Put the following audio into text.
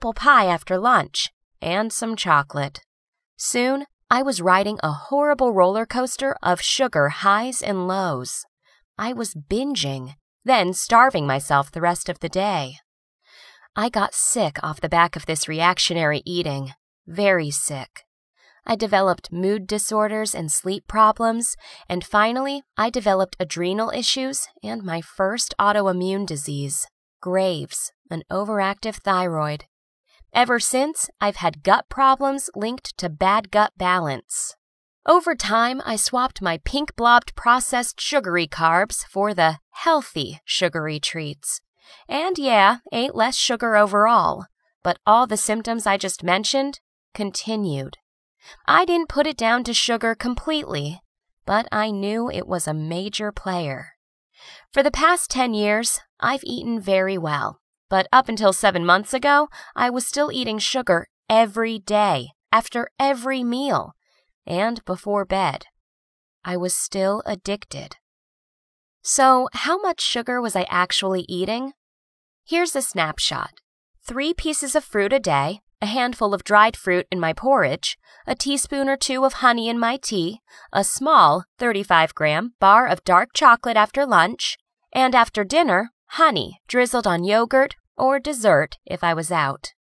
apple pie after lunch, and some chocolate. Soon, I was riding a horrible roller coaster of sugar highs and lows. I was binging, then starving myself the rest of the day. I got sick off the back of this reactionary eating, very sick. I developed mood disorders and sleep problems, and finally, I developed adrenal issues and my first autoimmune disease, Graves, an overactive thyroid. Ever since, I've had gut problems linked to bad gut balance. Over time, I swapped my pink-blobbed processed sugary carbs for the healthy sugary treats. And yeah, ate less sugar overall, but all the symptoms I just mentioned continued. I didn't put it down to sugar completely, but I knew it was a major player. For the past 10 years, I've eaten very well, but up until 7 months ago, I was still eating sugar every day, after every meal, and before bed. I was still addicted. So, how much sugar was I actually eating? Here's a snapshot. 3 pieces of fruit a day, a handful of dried fruit in my porridge, a teaspoon or 2 of honey in my tea, a small 35-gram bar of dark chocolate after lunch, and after dinner, honey drizzled on yogurt or dessert if I was out.